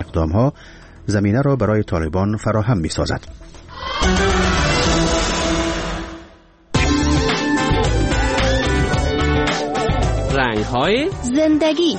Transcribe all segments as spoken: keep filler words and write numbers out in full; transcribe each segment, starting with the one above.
اقدامها زمینه را برای طالبان فراهم می سازد. رنگ‌های زندگی.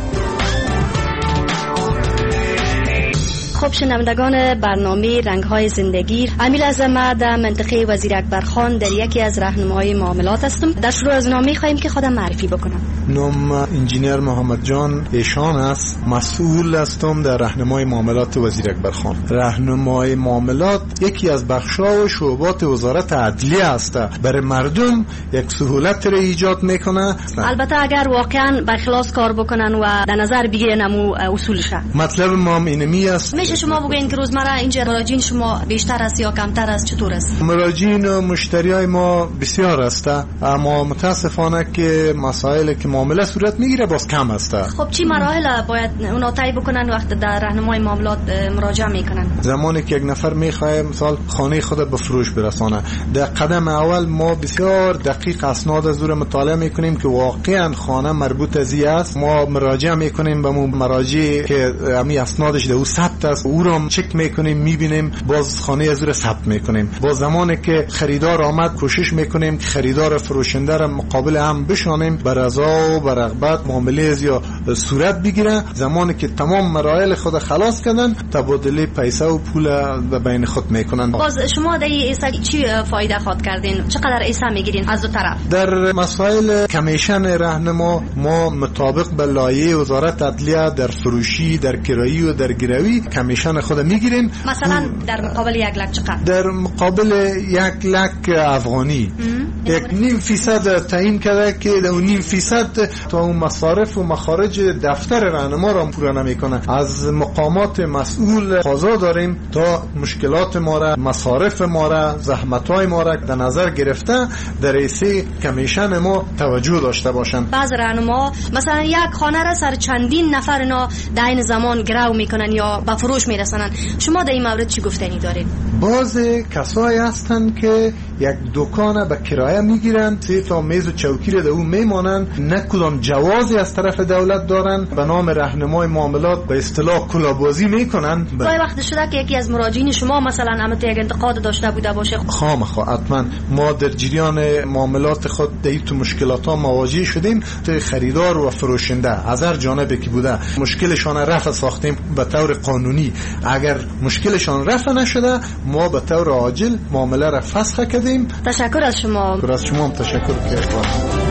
خب شنوندگان برنامه رنگ‌های زندگی، امیل اعظم در منطقه وزیر اکبرخان در یکی از راهنمای معاملات هستم. در شروع از نام می‌خوایم که خودم معرفی بکنم. نام انجینیر محمد جان ایشان است. مسئول هستم در راهنمای معاملات وزیر اکبرخان. راهنمای معاملات یکی از بخش‌ها و شعبات وزارت عدلیه است. برای مردم یک سهولت را ایجاد میکنه. البته اگر واقعا به اخلاص کار بکنن و در نظر بگیرن امو اصولش. مطلب ما اینمی است. میشه شما بگین که روزمره اینجا مراجعین شما بیشتر است یا کمتر است، چطور است؟ مراجعین و مشتریای ما بسیار است، اما متاسفانه که مسائل که معامله صورت میگیره باز کم است. خب چی مراحل باید اونا طی بکنن وقت در راهنمای معاملات مراجعه میکنن؟ زمانی که یک نفر میخواد مثلا خانه خود به فروش برسانه، در قدم اول ما بسیار دقیق اسناد از او مطالعه میکنیم که واقعا خانه مربوط از این است. ما مراجعه میکنیم به مراجع که امی اسنادش در او ثبت است، او را چک میکنیم، میبینیم، باز خانه از او ثبت میکنیم. با زمانی که خریدار آمد کوشش میکنیم که خریدار فروشنده را مقابل هم بشانیم، بر رضا و بر رغبت معامله از یا صورت بگیره. زمانی که تمام مراحل خود خلاص کردن، تبادله پیسه و پول بین خود میکنن. باز شما در ایسا چی فایده خواهد کردین؟ چقدر ایسا میگیرین از دو طرف؟ در مسائل کمیشن راهنما ما مطابق به لایحه وزارت عدلیه در فروشی، در کرایی و در گروی کمیشن خود میگیریم. مثلا در مقابل یک لک چقدر؟ در مقابل یک لک افغانی یک نیم فیصد تعیین کرده که در نیم فیصد تا اون مصارف و مخارج دفتر راهنما را پورا نمیکنه. از مقامات مسئول قضا داریم تا مشکلات ما را، مصارف ما را، زحمت‌های ما را در نظر گرفته در رئیسه کمیشن ما توجه داشته باشند. بعض راهنما مثلا یک خانه را سر چندین نفر اینا در این زمان گرو میکنن یا به فروش میرسونن. شما در این مورد چی گفتنی دارید؟ بعض کسایی هستند که یک دکان به کرایه میگیرن، سه تا میز و چوکی را در اون میمانن، نه کدام جوازی از طرف دولت دارن، به نام راهنمای معاملات به اصطلاح کلابازی میکنن. گاهی وقت شده که یکی از مراجعین شما مثلا امت یک انتقاد داشته بوده باشه؟ خامخا حتما ما در جریان معاملات خود در این مشکلات ها مواجه شدیم. تو خریدار و فروشنده از هر جانبی که بوده مشکلشان رفع ساختیم به طور قانونی. اگر مشکلشان رفع نشده ما به طور عاجل معامله را فسخ کردیم. تشکر از شما. از شما هم تشکر که